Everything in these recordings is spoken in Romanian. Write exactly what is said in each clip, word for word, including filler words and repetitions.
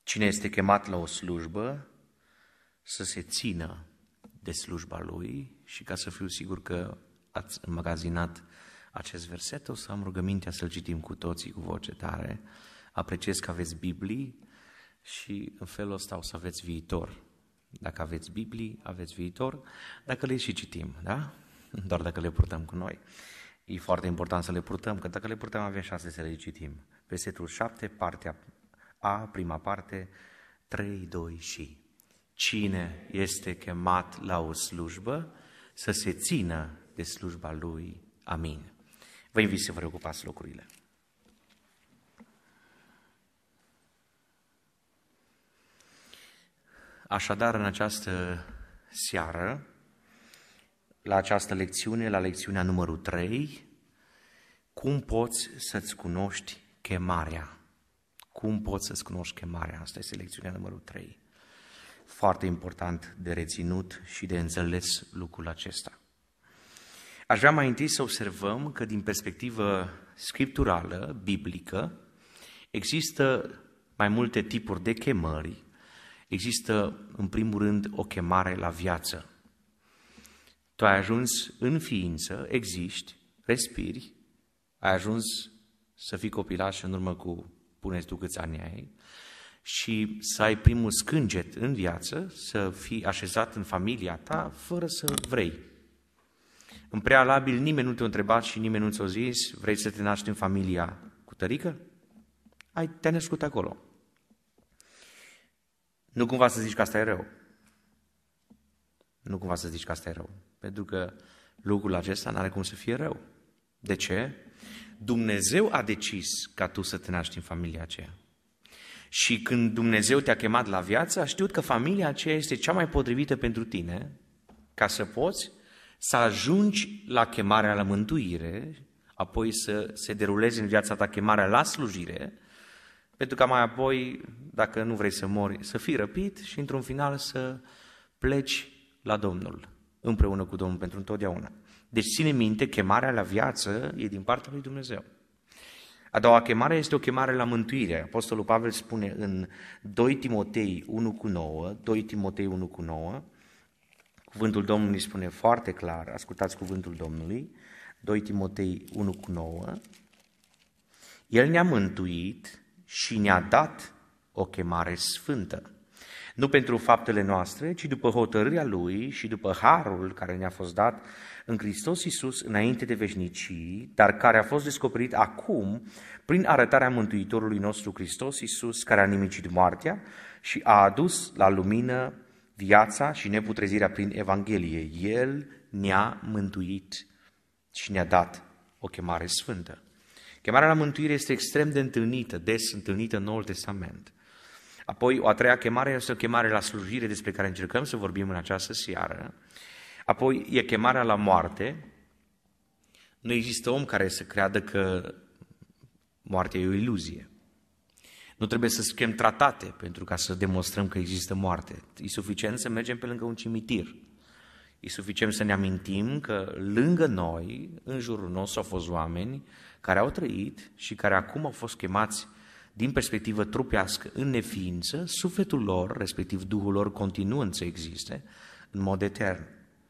Cine este chemat la o slujbă, să se țină de slujba lui. Și ca să fiu sigur că ați înmagazinat acest verset, o să am rugămintea să-l citim cu toții cu voce tare. Apreciez că aveți Biblii și în felul ăsta o să aveți viitor. Dacă aveți Biblii, aveți viitor, dacă le și citim, da? Doar dacă le purtăm cu noi. E foarte important să le purtăm, că dacă le purtăm avem șanse să le citim. Versetul șapte, partea A, prima parte, trei, doi și... Cine este chemat la o slujbă, să se țină de slujba lui. Amin. Vă invit să vă reocupați locurile. Așadar, în această seară, la această lecțiune, la lecțiunea numărul trei, cum poți să-ți cunoști chemarea? Cum poți să-ți cunoști chemarea? Asta este lecțiunea numărul trei. Foarte important de reținut și de înțeles lucrul acesta. Aș vrea mai întâi să observăm că din perspectivă scripturală, biblică, există mai multe tipuri de chemări. Există, în primul rând, o chemare la viață. Tu ai ajuns în ființă, existi, respiri, ai ajuns să fii copilaș în urmă cu, puneți tu câți ani ai, și să ai primul scânget în viață, să fii așezat în familia ta, fără să vrei. În prealabil nimeni nu te-a întrebat și nimeni nu ți-a zis, vrei să te naști în familia cu tărică? Ai, te-ai născut acolo. Nu cumva să zici că asta e rău. Nu cumva să zici că asta e rău. Pentru că lucrul acesta n-are cum să fie rău. De ce? Dumnezeu a decis ca tu să te naști în familia aceea. Și când Dumnezeu te-a chemat la viață, a știut că familia aceea este cea mai potrivită pentru tine, ca să poți să ajungi la chemarea la mântuire, apoi să se deruleze în viața ta chemarea la slujire, pentru că mai apoi, dacă nu vrei să mori, să fii răpit și într-un final să pleci la Domnul, împreună cu Domnul pentru întotdeauna. Deci ține minte, chemarea la viață e din partea lui Dumnezeu. A doua chemare este o chemare la mântuire. Apostolul Pavel spune în doi Timotei unu cu nouă, doi Timotei unu cu nouă, cuvântul Domnului spune foarte clar, ascultați cuvântul Domnului, doi Timotei unu cu nouă, El ne-a mântuit și ne-a dat o chemare sfântă, nu pentru faptele noastre, ci după hotărârea Lui și după harul care ne-a fost dat în Hristos Iisus înainte de veșnicii, dar care a fost descoperit acum prin arătarea Mântuitorului nostru Hristos Iisus, care a nimicit moartea și a adus la lumină viața și neputrezirea prin Evanghelie. El ne-a mântuit și ne-a dat o chemare sfântă. Chemarea la mântuire este extrem de întâlnită, des întâlnită în Noul Testament. Apoi, o a treia chemare este o chemare la slujire, despre care încercăm să vorbim în această seară. Apoi, e chemarea la moarte. Nu există om care să creadă că moartea e o iluzie. Nu trebuie să scriem tratate pentru ca să demonstrăm că există moarte. E suficient să mergem pe lângă un cimitir. E suficient să ne amintim că lângă noi, în jurul nostru, au fost oameni care au trăit și care acum au fost chemați din perspectivă trupească în neființă, sufletul lor, respectiv Duhul lor, continuând să existe în mod etern.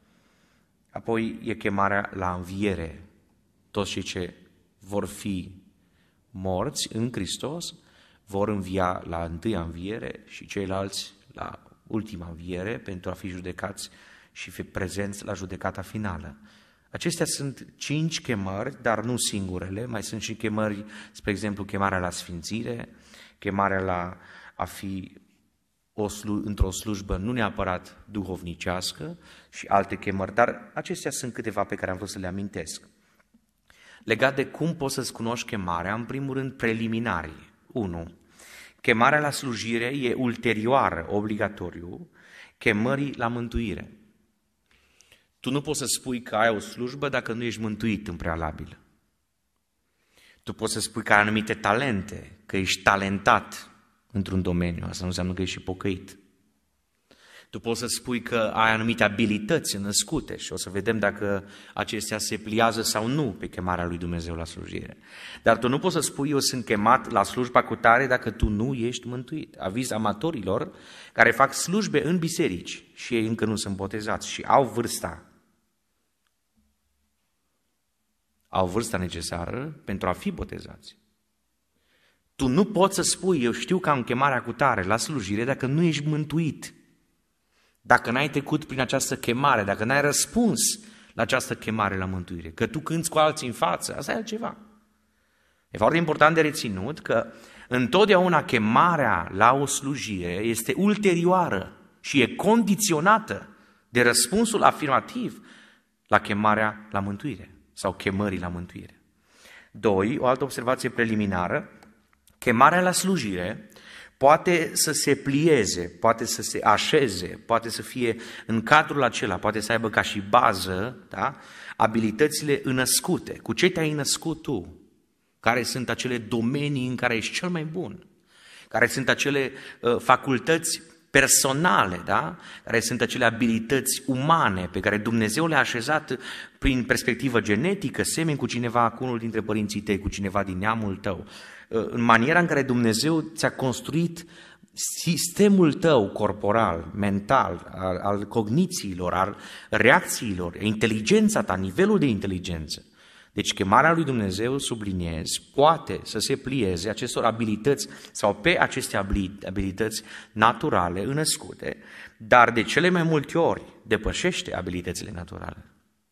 Apoi e chemarea la înviere. Toți cei ce vor fi morți în Hristos vor învia la întâia înviere și ceilalți la ultima înviere pentru a fi judecați și fi prezenți la judecata finală. Acestea sunt cinci chemări, dar nu singurele, mai sunt și chemări, spre exemplu, chemarea la sfințire, chemarea la a fi o slu- într-o slujbă nu neapărat duhovnicească și alte chemări, dar acestea sunt câteva pe care am vrut să le amintesc. Legat de cum poți să-ți cunoști chemarea, în primul rând preliminarii. unu. Chemarea la slujire e ulterioară, obligatoriu, chemării la mântuire. Tu nu poți să spui că ai o slujbă dacă nu ești mântuit în prealabil. Tu poți să spui că ai anumite talente, că ești talentat într-un domeniu, asta nu înseamnă că ești și pocăit. Tu poți să spui că ai anumite abilități născute și o să vedem dacă acestea se pliază sau nu pe chemarea lui Dumnezeu la slujire. Dar tu nu poți să spui, eu sunt chemat la slujba cu tare dacă tu nu ești mântuit. Aviz amatorilor care fac slujbe în biserici și ei încă nu sunt botezați și au vârsta. Au vârsta necesară pentru a fi botezați. Tu nu poți să spui, eu știu că am chemarea cu tare la slujire dacă nu ești mântuit. Dacă n-ai trecut prin această chemare, dacă n-ai răspuns la această chemare la mântuire, că tu cânți cu alții în față, asta e altceva. E foarte important de reținut că întotdeauna chemarea la o slujire este ulterioară și e condiționată de răspunsul afirmativ la chemarea la mântuire sau chemării la mântuire. Doi, o altă observație preliminară, chemarea la slujire poate să se plieze, poate să se așeze, poate să fie în cadrul acela, poate să aibă ca și bază, da, abilitățile înăscute. Cu ce te-ai născut tu? Care sunt acele domenii în care ești cel mai bun? Care sunt acele uh, facultăți personale, da? Care sunt acele abilități umane pe care Dumnezeu le-a așezat prin perspectivă genetică, semeni cu cineva, cu unul dintre părinții tăi, cu cineva din neamul tău, în maniera în care Dumnezeu ți-a construit sistemul tău corporal, mental, al, al cognițiilor, al reacțiilor, inteligența ta, nivelul de inteligență. Deci chemarea lui Dumnezeu, subliniez, poate să se plieze acestor abilități sau pe aceste abilități naturale înăscute, dar de cele mai multe ori depășește abilitățile naturale.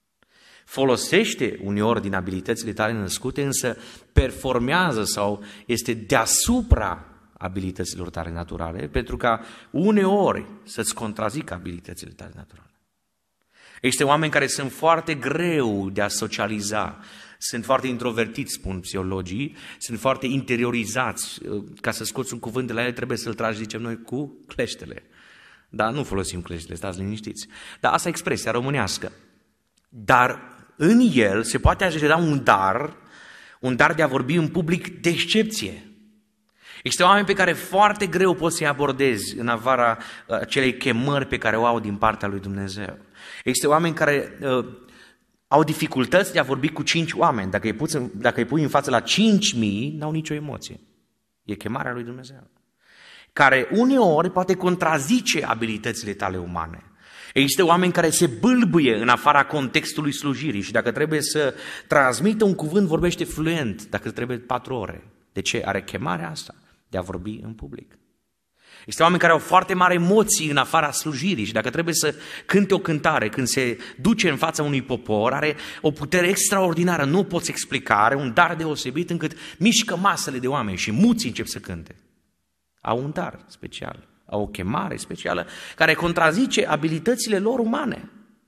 Folosește uneori din abilitățile tale născute, însă performează sau este deasupra abilităților tale naturale, pentru ca uneori să-ți contrazică abilitățile tale naturale. Există oameni care sunt foarte greu de a socializa, sunt foarte introvertiți, spun psihologii, sunt foarte interiorizați. Ca să scoți un cuvânt de la ele trebuie să-l tragi, zicem noi, cu cleștele. Dar nu folosim cleștele, stați liniștiți. Dar asta e expresia românească. Dar în el se poate ajunge un dar, un dar de a vorbi în public de excepție. Există oameni pe care foarte greu poți să-i abordezi în afara acelei chemări pe care o au din partea lui Dumnezeu. Există oameni care uh, au dificultăți de a vorbi cu cinci oameni. Dacă îi, puți, dacă îi pui în față la cinci mii, n-au nicio emoție. E chemarea lui Dumnezeu. Care uneori poate contrazice abilitățile tale umane. Există oameni care se bâlbâie în afara contextului slujirii și dacă trebuie să transmită un cuvânt, vorbește fluent, dacă trebuie patru ore. De ce? Are chemarea asta de a vorbi în public. Există oameni care au foarte mari emoții în afara slujirii și dacă trebuie să cânte o cântare, când se duce în fața unui popor, are o putere extraordinară, nu o poți explica, are un dar deosebit încât mișcă masele de oameni și muții încep să cânte. Au un dar special, au o chemare specială care contrazice abilitățile lor umane.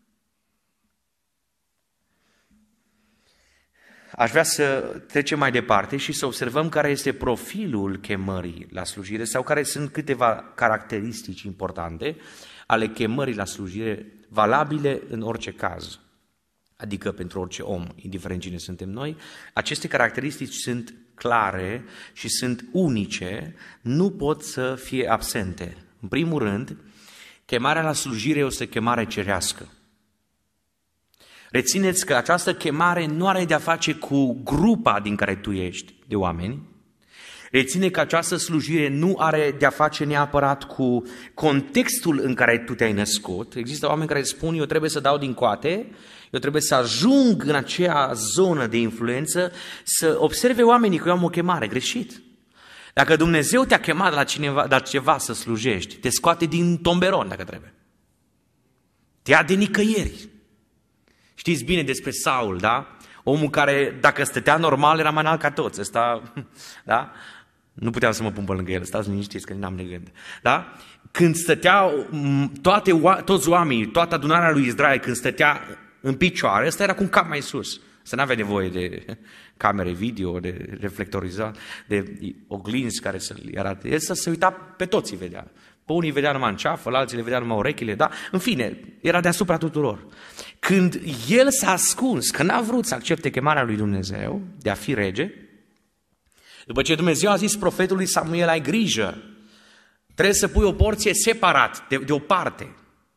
Aș vrea să trecem mai departe și să observăm care este profilul chemării la slujire sau care sunt câteva caracteristici importante ale chemării la slujire valabile în orice caz, adică pentru orice om, indiferent cine suntem noi. Aceste caracteristici sunt clare și sunt unice, nu pot să fie absente. În primul rând, chemarea la slujire este o chemare cerească. Rețineți că această chemare nu are de-a face cu grupa din care tu ești de oameni. Reține că această slujire nu are de-a face neapărat cu contextul în care tu te-ai născut. Există oameni care spun, eu trebuie să dau din coate, eu trebuie să ajung în acea zonă de influență, să observe oamenii că eu am o chemare. Greșit. Dacă Dumnezeu te-a chemat la, cineva, la ceva să slujești, te scoate din tomberon dacă trebuie. Te ia de nicăieri. Știți bine despre Saul, da? Omul care, dacă stătea normal, era mai înalt ca toți. Ăsta, da? Nu puteam să mă pun pe lângă el, stați liniștiți că n-am de gând. Da? Când stăteau toate, toți oamenii, toată adunarea lui Israel, când stătea în picioare, ăsta era cu un cap mai sus. Să n-avea nevoie de camere video, de reflectorizat, de oglinzi care să-l arate. El să se uita pe toți, îi vedea. Pe unii vedea numai în ceafă, la alții le vedea numai urechile, da? În fine, era deasupra tuturor. Când el s-a ascuns, că n-a vrut să accepte chemarea lui Dumnezeu de a fi rege, după ce Dumnezeu a zis profetului Samuel, ai grijă, trebuie să pui o porție separat, de, de o parte,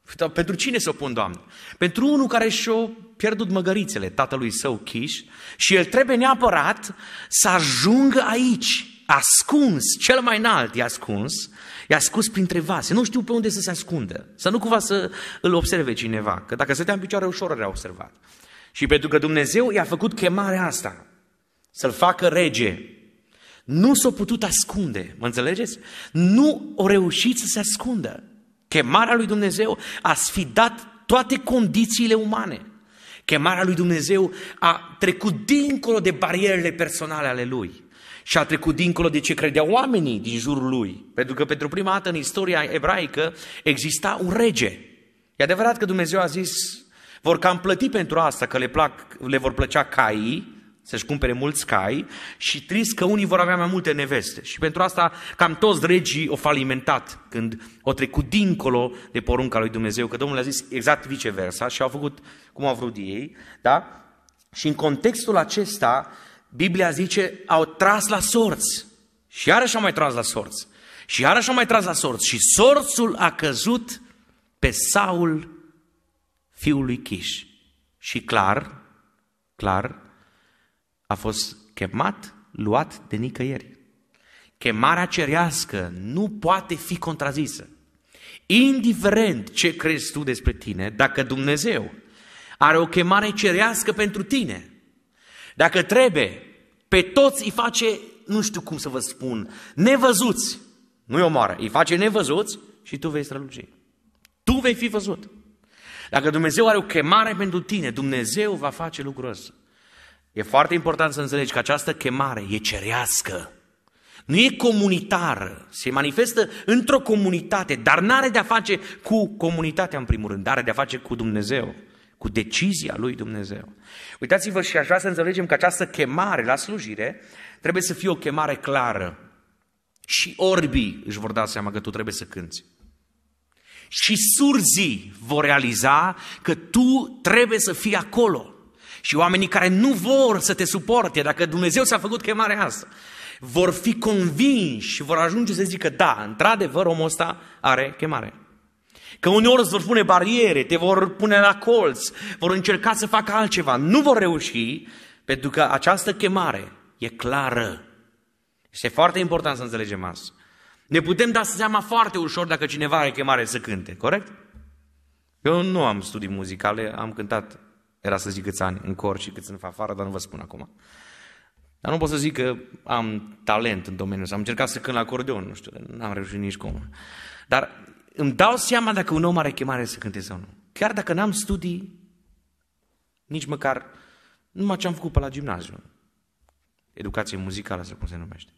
Pentru cine se opun, Doamne? Pentru unul care și-a pierdut măgărițele, tatălui său Chiș, și el trebuie neapărat să ajungă aici, ascuns, cel mai înalt e ascuns, e ascuns printre vase. Nu știu pe unde să se ascundă, să nu cumva să îl observe cineva, că dacă stătea în picioare ușor era observat. Și pentru că Dumnezeu i-a făcut chemarea asta, să-l facă rege, nu s-a putut ascunde, mă înțelegeți? Nu a reușit să se ascundă. Chemarea lui Dumnezeu a sfidat toate condițiile umane. Chemarea lui Dumnezeu a trecut dincolo de barierele personale ale lui și a trecut dincolo de ce credeau oamenii din jurul lui. Pentru că pentru prima dată în istoria ebraică exista un rege. E adevărat că Dumnezeu a zis, vor cam plăti pentru asta, că le, plac, le vor plăcea caii, să-și cumpere mulți cai, și trist că unii vor avea mai multe neveste. Și pentru asta cam toți regii au falimentat când au trecut dincolo de porunca lui Dumnezeu, că Domnul a zis exact viceversa și au făcut cum au vrut ei. Da? Și în contextul acesta, Biblia zice, au tras la sorți. Și iarăși au mai tras la sorți. Și iarăși au mai tras la sorți. Și sorțul a căzut pe Saul, fiul lui Chiș. Și clar, clar, a fost chemat, luat de nicăieri. Chemarea cerească nu poate fi contrazisă. Indiferent ce crezi tu despre tine, dacă Dumnezeu are o chemare cerească pentru tine, dacă trebuie, pe toți îi face, nu știu cum să vă spun, nevăzuți, nu-i omoară, îi face nevăzuți și tu vei străluci. Tu vei fi văzut. Dacă Dumnezeu are o chemare pentru tine, Dumnezeu va face lucrul ăsta. E foarte important să înțelegi că această chemare e cerească, nu e comunitară, se manifestă într-o comunitate, dar n-are de-a face cu comunitatea în primul rând, are de-a face cu Dumnezeu, cu decizia lui Dumnezeu. Uitați-vă, și aș vrea să înțelegem că această chemare la slujire trebuie să fie o chemare clară. Și orbii își vor da seama că tu trebuie să cânți. Și surzii vor realiza că tu trebuie să fii acolo. Și oamenii care nu vor să te suporte, dacă Dumnezeu ți-a făcut chemarea asta, vor fi convinși și vor ajunge să zică, da, într-adevăr omul ăsta are chemare. Că uneori îți vor pune bariere, te vor pune la colț, vor încerca să facă altceva, nu vor reuși, pentru că această chemare e clară. Este foarte important să înțelegem asta. Ne putem da seama foarte ușor dacă cineva are chemare să cânte, corect? Eu nu am studii muzicale, am cântat, era să zic câți ani în cor și câți în fanfară, dar nu vă spun acum. Dar nu pot să zic că am talent în domeniul ăsta. Am încercat să cânt la acordeon, nu știu, n-am reușit nici cum. Dar îmi dau seama dacă un om are chemare să cânte sau nu. Chiar dacă n-am studii, nici măcar numai ce am făcut pe la gimnaziu. Educație muzicală, sau cum se numește.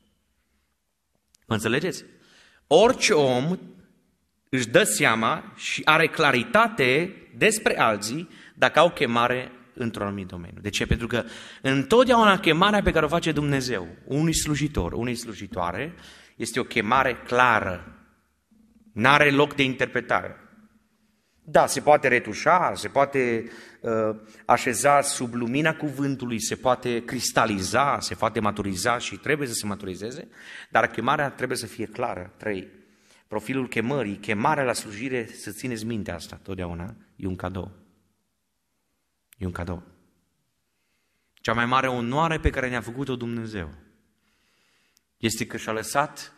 Mă înțelegeți? Orice om își dă seama și are claritate despre alții dacă au chemare într-un anumit domeniu. De ce? Pentru că întotdeauna chemarea pe care o face Dumnezeu unui slujitor, unei slujitoare, este o chemare clară. N-are loc de interpretare. Da, se poate retușa, se poate uh, așeza sub lumina cuvântului, se poate cristaliza, se poate maturiza și trebuie să se maturizeze, dar chemarea trebuie să fie clară. Trei. Profilul chemării, chemarea la slujire, să țineți minte asta totdeauna, e un cadou. E un cadou. Cea mai mare onoare pe care ne-a făcut-o Dumnezeu este că și-a lăsat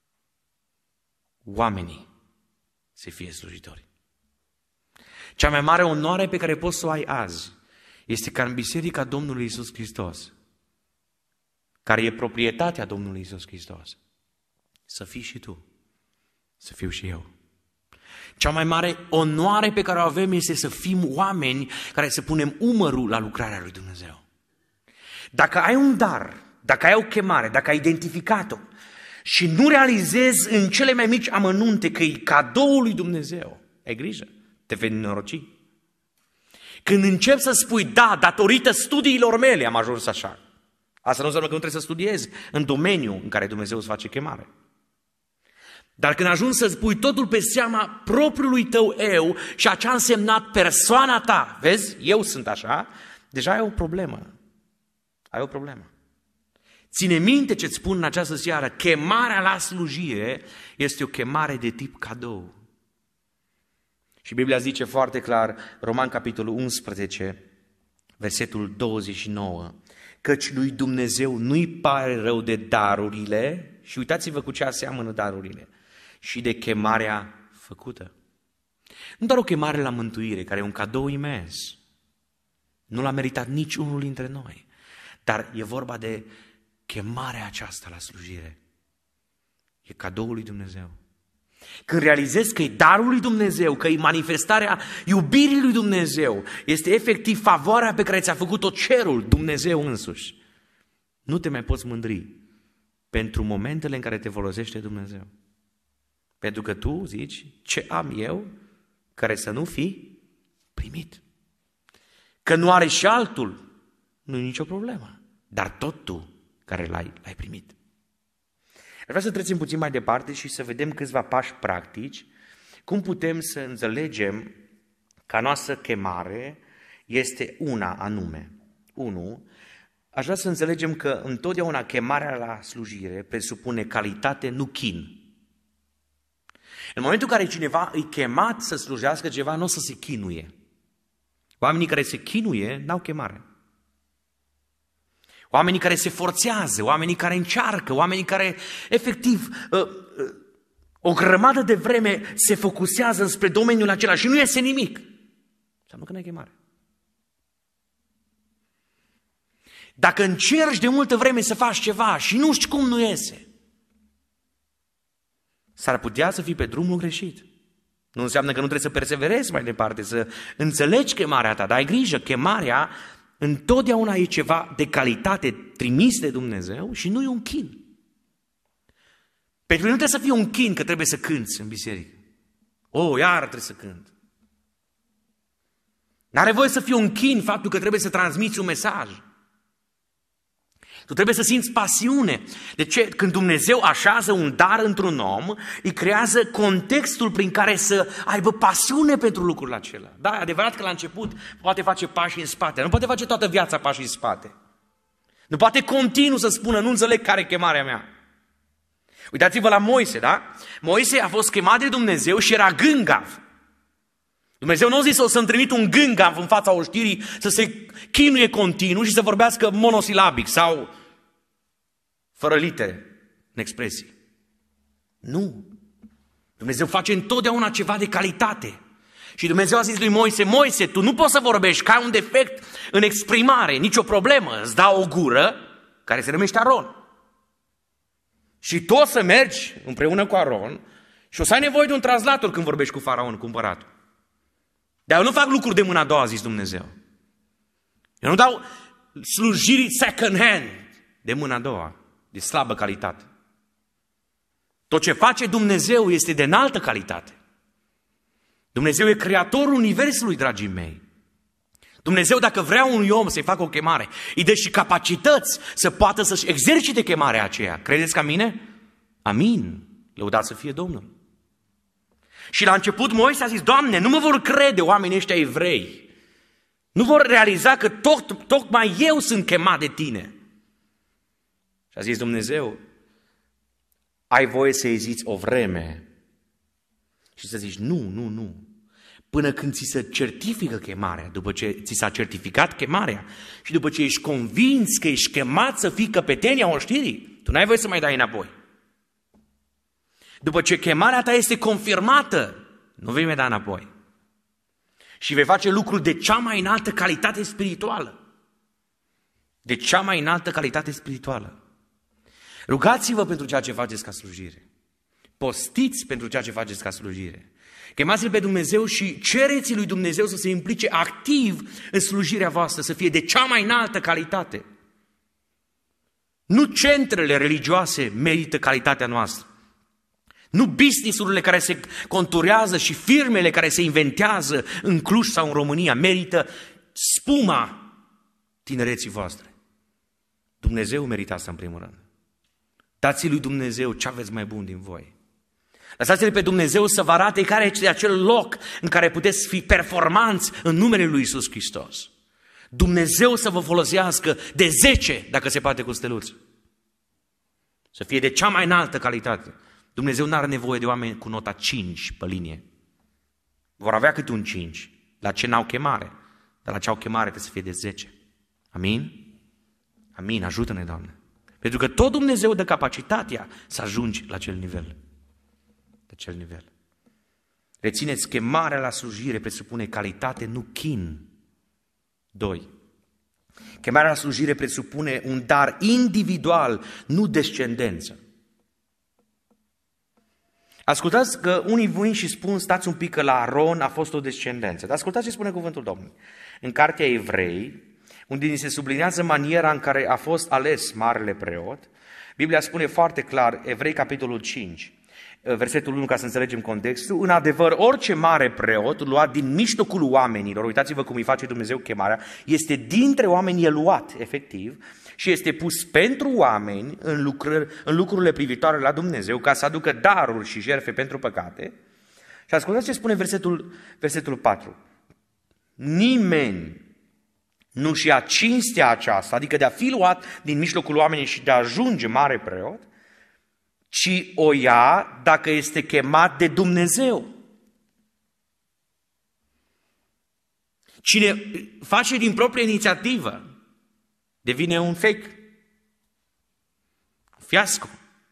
oamenii să fie slujitori. Cea mai mare onoare pe care poți să o ai azi este ca în Biserica Domnului Iisus Hristos, care e proprietatea Domnului Iisus Hristos, să fii și tu, să fiu și eu. Cea mai mare onoare pe care o avem este să fim oameni care să punem umărul la lucrarea lui Dumnezeu. Dacă ai un dar, dacă ai o chemare, dacă ai identificat-o și nu realizezi în cele mai mici amănunte că e cadoul lui Dumnezeu, ai grijă, te vei nenoroci. Când începi să spui, da, datorită studiilor mele am ajuns așa, asta nu înseamnă că nu trebuie să studiezi în domeniul în care Dumnezeu îți face chemare. Dar când ajungi să-ți pui totul pe seama propriului tău eu și a ce a însemnat persoana ta, vezi, eu sunt așa, deja ai o problemă. Ai o problemă. Ține minte ce-ți spun în această seară, chemarea la slujire este o chemare de tip cadou. Și Biblia zice foarte clar, Roman capitolul unsprezece, versetul douăzeci și nouă, căci lui Dumnezeu nu-i pare rău de darurile, și uitați-vă cu ce aseamănă darurile, și de chemarea făcută. Nu doar o chemare la mântuire, care e un cadou imens, nu l-a meritat nici unul dintre noi, dar e vorba de chemarea aceasta la slujire. E cadoul lui Dumnezeu. Când realizezi că e darul lui Dumnezeu, că e manifestarea iubirii lui Dumnezeu, este efectiv favoarea pe care ți-a făcut-o cerul, Dumnezeu însuși, nu te mai poți mândri pentru momentele în care te folosește Dumnezeu. Pentru că tu zici, ce am eu care să nu fi primit? Că nu are și altul, nu e nicio problemă, dar tot tu care l-ai, l-ai primit. Vreau să trecem puțin mai departe și să vedem câțiva pași practici, cum putem să înțelegem că a noastră chemare este una anume. Unu, aș vrea să înțelegem că întotdeauna chemarea la slujire presupune calitate, nu chin. În momentul în care cineva îi chemat să slujească ceva, nu o să se chinuie. Oamenii care se chinuie n-au chemare. Oamenii care se forțează, oamenii care încearcă, oamenii care efectiv o grămadă de vreme se focusează spre domeniul acela și nu iese nimic, înseamnă că n-ai chemare. Dacă încerci de multă vreme să faci ceva și nu știi cum nu iese, s-ar putea să fii pe drumul greșit. Nu înseamnă că nu trebuie să perseverezi mai departe, să înțelegi chemarea ta, dar ai grijă, chemarea întotdeauna e ceva de calitate trimis de Dumnezeu și nu e un chin. Pentru că nu trebuie să fie un chin că trebuie să cânți în biserică. O, iar trebuie să cânt. N-are voie să fie un chin faptul că trebuie să transmiți un mesaj. Tu trebuie să simți pasiune. De ce? Când Dumnezeu așează un dar într-un om, îi creează contextul prin care să aibă pasiune pentru lucrul acela. Da, e adevărat că la început poate face pași în spate, nu poate face toată viața pași în spate. Nu poate continuu să spună, nu înțeleg care e chemarea mea. Uitați-vă la Moise, da? Moise a fost chemat de Dumnezeu și era gângav. Dumnezeu nu a zis să-mi trimit un gângav în fața oștirii să se chinuie continuu și să vorbească monosilabic sau fără litere în expresii. Nu. Dumnezeu face întotdeauna ceva de calitate. Și Dumnezeu a zis lui Moise, Moise, tu nu poți să vorbești, că ai un defect în exprimare, nicio problemă, îți dau o gură care se numește Aron. Și tu o să mergi împreună cu Aron și o să ai nevoie de un translator când vorbești cu faraon, cu împăratul. Dar eu nu fac lucruri de mâna a doua, a zis Dumnezeu. Eu nu dau slujiri second hand de mâna a doua, de slabă calitate. Tot ce face Dumnezeu este de înaltă calitate. Dumnezeu e creatorul universului, dragii mei. Dumnezeu, dacă vrea unui om să-i facă o chemare, îi dă și capacități să poată să-și exercite chemarea aceea. Credeți ca mine? Amin. Lăudați să fie Domnul. Și la început Moise a zis, Doamne, nu mă vor crede oamenii ăștia evrei. Nu vor realiza că tot, tocmai eu sunt chemat de tine. Și a zis Dumnezeu, ai voie să eziți o vreme și să zici, nu, nu, nu. Până când ți se certifică chemarea, după ce ți s-a certificat chemarea și după ce ești convins că ești chemat să fii căpetenia oștirii, tu n-ai voie să mai dai înapoi. După ce chemarea ta este confirmată, nu vei mai da înapoi. Și vei face lucruri de cea mai înaltă calitate spirituală. De cea mai înaltă calitate spirituală. Rugați-vă pentru ceea ce faceți ca slujire. Postiți pentru ceea ce faceți ca slujire. Chemați-L pe Dumnezeu și cereți lui Dumnezeu să se implice activ în slujirea voastră, să fie de cea mai înaltă calitate. Nu centrele religioase merită calitatea noastră. Nu business-urile care se conturează și firmele care se inventează în Cluj sau în România merită spuma tinereții voastre. Dumnezeu merită asta în primul rând. Dați lui Dumnezeu ce aveți mai bun din voi. Lăsați-L pe Dumnezeu să vă arate care este acel loc în care puteți fi performanți în numele lui Iisus Hristos. Dumnezeu să vă folosească de zece, dacă se poate cu steluță. Să fie de cea mai înaltă calitate. Dumnezeu nu are nevoie de oameni cu nota cinci pe linie. Vor avea câte un cinci. La ce n-au chemare? Dar la ce au chemare trebuie să fie de zece. Amin? Amin, ajută-ne, Doamne. Pentru că tot Dumnezeu dă capacitatea să ajungi la acel nivel. La acel nivel. Rețineți, chemarea la slujire presupune calitate, nu chin. Doi. Chemarea la slujire presupune un dar individual, nu descendență. Ascultați că unii vin și spun, stați un pic, că la Aron a fost o descendență. Dar ascultați ce spune cuvântul Domnului. În Cartea Evrei, unde ni se sublinează maniera în care a fost ales marele preot, Biblia spune foarte clar, Evrei capitolul cinci, versetul unu, ca să înțelegem contextul, în adevăr, orice mare preot luat din mijlocul oamenilor, uitați-vă cum îi face Dumnezeu chemarea, este dintre oameni el luat, efectiv, și este pus pentru oameni în, lucrări, în lucrurile privitoare la Dumnezeu, ca să aducă daruri și jertfe pentru păcate. Și ascultați ce spune versetul, versetul patru. Nimeni nu-și ia cinstea aceasta, adică de a fi luat din mijlocul oamenii și de a ajunge mare preot, ci o ia dacă este chemat de Dumnezeu. Cine face din proprie inițiativă devine un fake, un fiasco.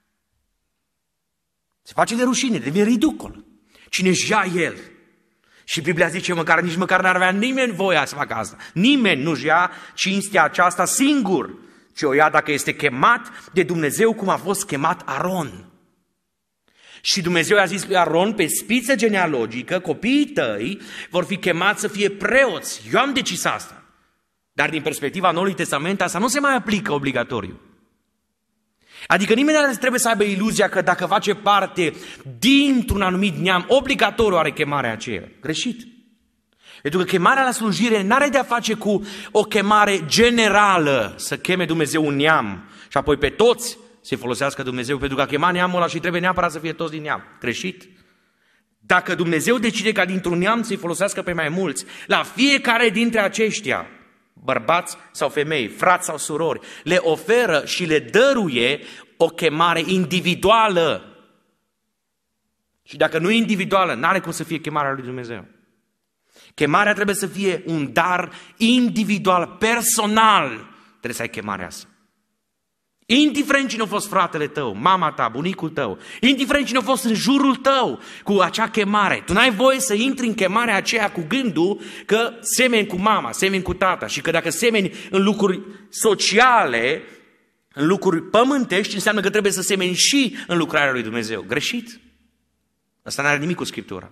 Se face de rușine, devine ridicol. Cine își ia el. Și Biblia zice, măcar nici măcar n-ar avea nimeni voia să facă asta. Nimeni nu-și ia cinstea aceasta singur, ci o ia dacă este chemat de Dumnezeu, cum a fost chemat Aron. Și Dumnezeu i-a zis lui Aron, pe spiță genealogică, copiii tăi vor fi chemați să fie preoți. Eu am decis asta. Dar din perspectiva Noului Testament, asta nu se mai aplică obligatoriu. Adică nimeni nu trebuie să aibă iluzia că dacă face parte dintr-un anumit neam, obligatoriu are chemarea aceea. Greșit. Pentru că chemarea la slujire n-are de-a face cu o chemare generală, să cheme Dumnezeu un neam și apoi pe toți să-i folosească Dumnezeu, pentru că a chemat neamul ăla și trebuie neapărat să fie toți din neam. Greșit. Dacă Dumnezeu decide ca dintr-un neam să-i folosească pe mai mulți, la fiecare dintre aceștia, bărbați sau femei, frați sau surori, le oferă și le dăruie o chemare individuală. Și dacă nu e individuală, n-are cum să fie chemarea lui Dumnezeu. Chemarea trebuie să fie un dar individual, personal. Trebuie să ai chemarea asta. Indiferent cine a fost fratele tău, mama ta, bunicul tău, indiferent cine a fost în jurul tău cu acea chemare, tu n-ai voie să intri în chemarea aceea cu gândul că semeni cu mama, semeni cu tata și că dacă semeni în lucruri sociale, în lucruri pământești, înseamnă că trebuie să semeni și în lucrarea lui Dumnezeu. Greșit. Asta n-are nimic cu Scriptura.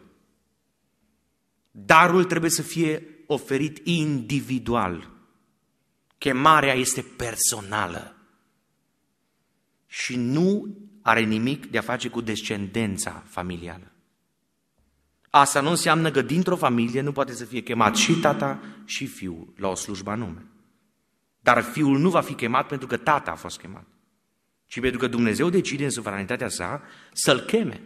Darul trebuie să fie oferit individual. Chemarea este personală. Și nu are nimic de a face cu descendența familială. Asta nu înseamnă că dintr-o familie nu poate să fie chemat și tata și fiul la o slujbă anume. Dar fiul nu va fi chemat pentru că tata a fost chemat, ci pentru că Dumnezeu decide în suveranitatea sa să-l cheme.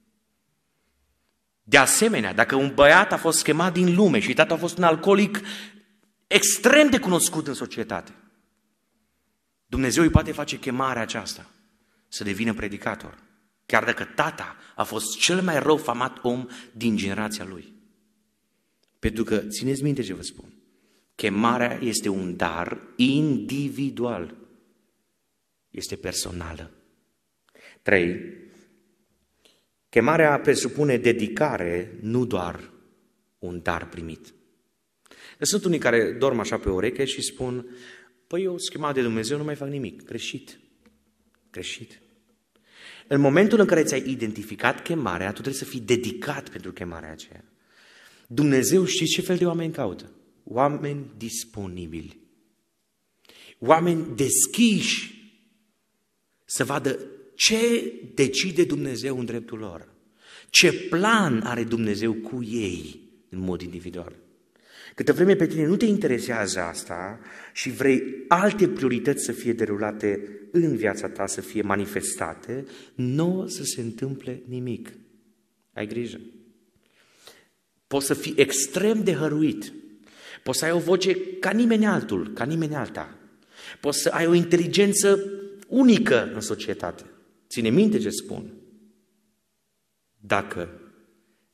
De asemenea, dacă un băiat a fost chemat din lume și tata a fost un alcoolic extrem de cunoscut în societate, Dumnezeu îi poate face chemarea aceasta să devină predicator, chiar dacă tata a fost cel mai rău famat om din generația lui. Pentru că, țineți minte ce vă spun, chemarea este un dar individual, este personală. Trei, chemarea presupune dedicare, nu doar un dar primit. Sunt unii care dorm așa pe ureche și spun, păi eu, chemat de Dumnezeu, nu mai fac nimic. Greșit. Greșit. În momentul în care ți-ai identificat chemarea, tu trebuie să fii dedicat pentru chemarea aceea. Dumnezeu, știți ce fel de oameni caută? Oameni disponibili. Oameni deschiși să vadă ce decide Dumnezeu în dreptul lor. Ce plan are Dumnezeu cu ei în mod individual. Câtă vreme pe tine nu te interesează asta și vrei alte priorități să fie derulate în viața ta, să fie manifestate, nu o să se întâmple nimic. Ai grijă. Poți să fii extrem de hăruit. Poți să ai o voce ca nimeni altul, ca nimeni alta. Poți să ai o inteligență unică în societate. Ține minte ce spun. Dacă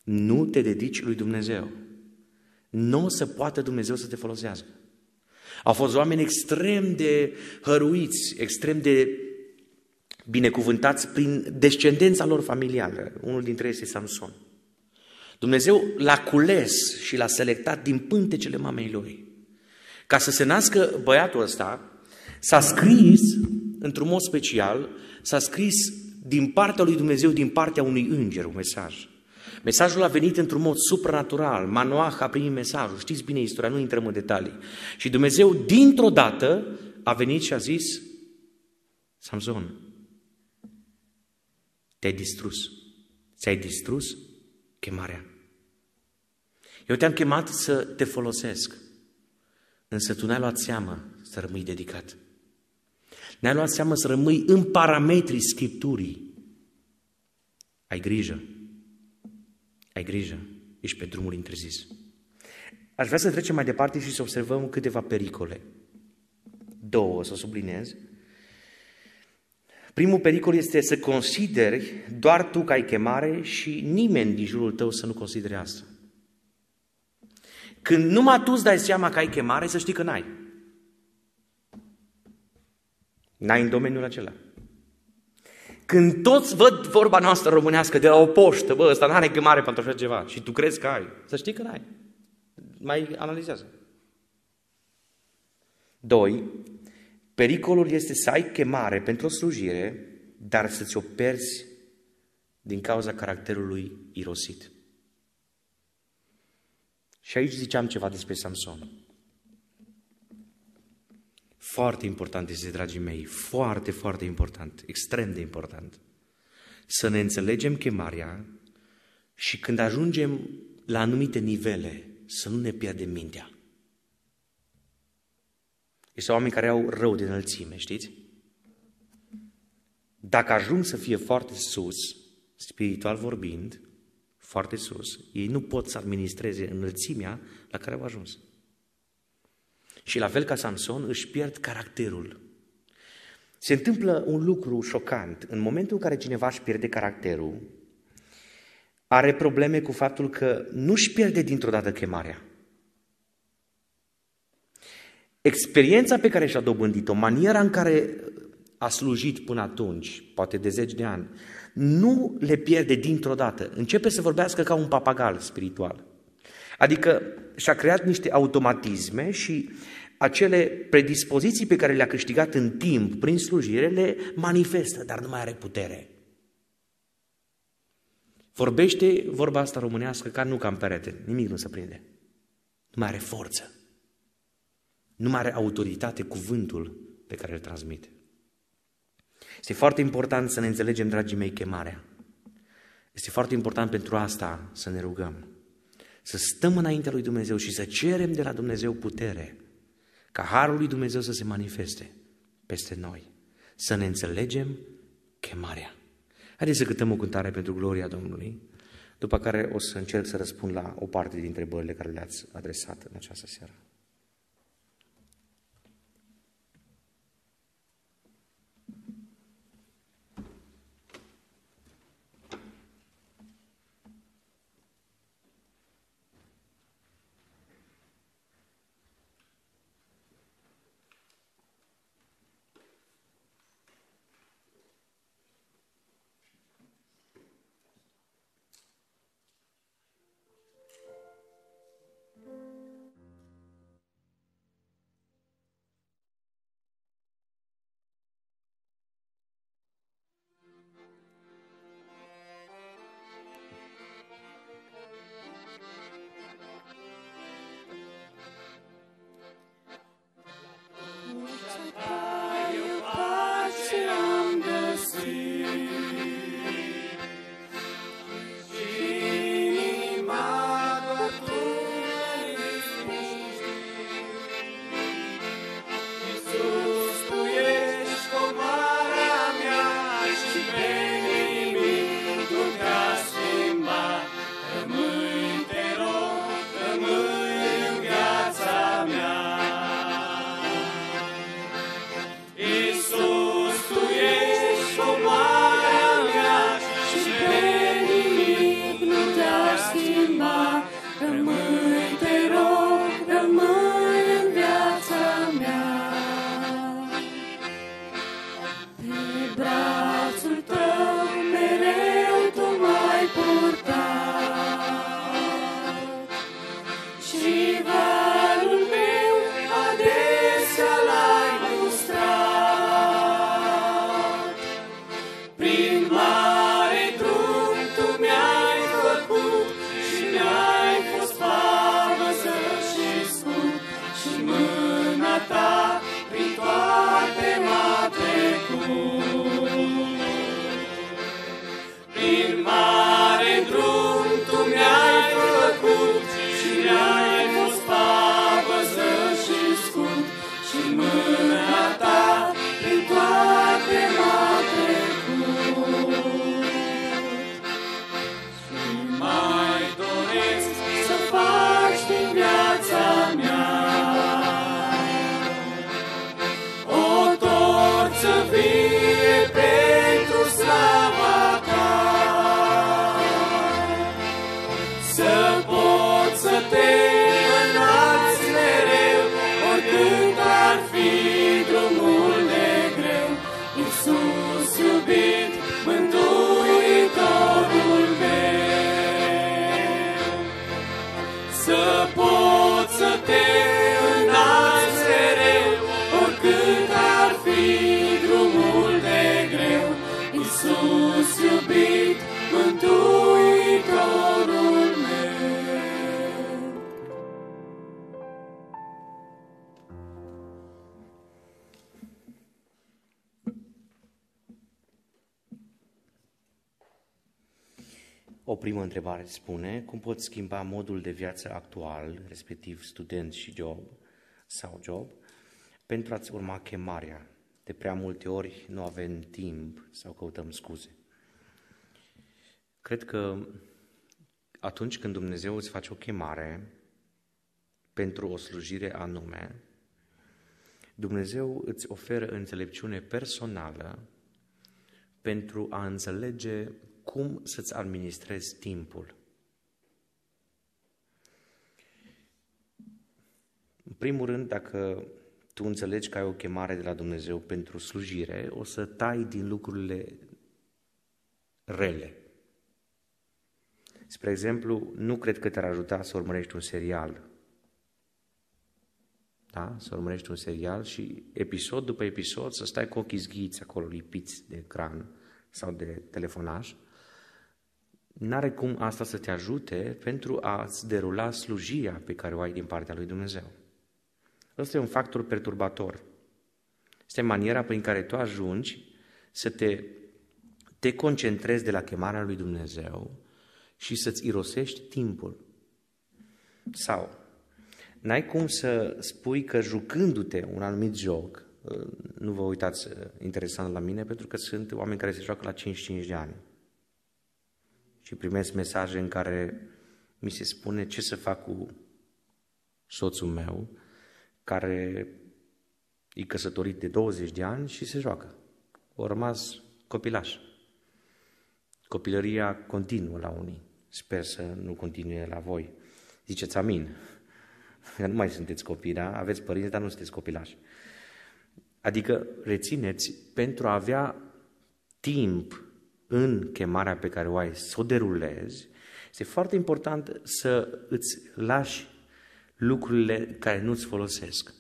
nu te dedici lui Dumnezeu, nu o să poată Dumnezeu să te folosească. Au fost oameni extrem de hăruiți, extrem de binecuvântați prin descendența lor familială. Unul dintre ei este Samson. Dumnezeu l-a cules și l-a selectat din pântecele mamei lui. Ca să se nască băiatul ăsta, s-a scris, într-un mod special, s-a scris din partea lui Dumnezeu, din partea unui înger, un mesaj. Mesajul a venit într-un mod supranatural, Manoah a primit mesajul, știți bine istoria, nu intrăm în detalii. Și Dumnezeu, dintr-o dată, a venit și a zis, Samson, te-ai distrus, ți-ai distrus chemarea. Eu te-am chemat să te folosesc, însă tu n-ai luat seamă să rămâi dedicat. N-ai luat seamă să rămâi în parametrii Scripturii. Ai grijă. Ai grijă. Ești pe drumul interzis. Aș vrea să trecem mai departe și să observăm câteva pericole. Două, să o subliniez. Primul pericol este să consideri doar tu că ai chemare și nimeni din jurul tău să nu considere asta. Când numai tu îți dai seama că ai chemare, să știi că n-ai. N-ai în domeniul acela. Când toți văd vorba noastră românească de la o poștă, bă, ăsta n-are chemare pentru așa ceva și tu crezi că ai, să știi că n-ai. Mai analizează. Doi, pericolul este să ai chemare pentru o slujire, dar să ți-o pierzi din cauza caracterului irosit. Și aici ziceam ceva despre Samson. Foarte important este, dragii mei, foarte, foarte important, extrem de important, să ne înțelegem chemarea și când ajungem la anumite nivele, să nu ne pierdem mintea. Este oameni care au rău de înălțime, știți? Dacă ajung să fie foarte sus, spiritual vorbind, foarte sus, ei nu pot să administreze înălțimea la care au ajuns. Și la fel ca Samson, își pierd caracterul. Se întâmplă un lucru șocant. În momentul în care cineva își pierde caracterul, are probleme cu faptul că nu își pierde dintr-o dată chemarea. Experiența pe care și-a dobândit-o, maniera în care a slujit până atunci, poate de zeci de ani, nu le pierde dintr-o dată. Începe să vorbească ca un papagal spiritual. Adică și-a creat niște automatisme și acele predispoziții pe care le-a câștigat în timp prin slujire le manifestă, dar nu mai are putere. Vorbește vorba asta românească ca nu ca în perete, nimic nu se prinde. Nu mai are forță. Nu mai are autoritate cuvântul pe care îl transmite. Este foarte important să ne înțelegem, dragii mei, chemarea. Este foarte important pentru asta să ne rugăm. Să stăm înaintea lui Dumnezeu și să cerem de la Dumnezeu putere, ca harul lui Dumnezeu să se manifeste peste noi. Să ne înțelegem chemarea. Haideți să cântăm o cântare pentru gloria Domnului, după care o să încerc să răspund la o parte din întrebările care le-ați adresat în această seară. primă întrebare spune, cum pot schimba modul de viață actual, respectiv student și job sau job, pentru a-ți urma chemarea? De prea multe ori nu avem timp sau căutăm scuze. Cred că atunci când Dumnezeu îți face o chemare pentru o slujire anume, Dumnezeu îți oferă înțelepciune personală pentru a înțelege cum să-ți administrezi timpul. În primul rând, dacă tu înțelegi că ai o chemare de la Dumnezeu pentru slujire, o să tai din lucrurile rele. Spre exemplu, nu cred că te-ar ajuta să urmărești un serial. Da? Să urmărești un serial și episod după episod să stai cu ochii zghiți acolo, lipiți de ecran sau de telefonaj. N-are cum asta să te ajute pentru a-ți derula slujirea pe care o ai din partea lui Dumnezeu. Ăsta e un factor perturbator. Este maniera prin care tu ajungi să te, te concentrezi de la chemarea lui Dumnezeu și să-ți irosești timpul. Sau, n-ai cum să spui că jucându-te un anumit joc, nu vă uitați interesant la mine, pentru că sunt oameni care se joacă la cincizeci și cinci de ani și primesc mesaje în care mi se spune ce să fac cu soțul meu, care e căsătorit de douăzeci de ani și se joacă. O rămas copilaș. Copilăria continuă la unii. Sper să nu continue la voi. Ziceți amin. Că nu mai sunteți copii, da? Aveți părinți, dar nu sunteți copilași. Adică, rețineți, pentru a avea timp în chemarea pe care o ai, să o derulezi, este foarte important să îți lași lucrurile care nu-ți folosesc.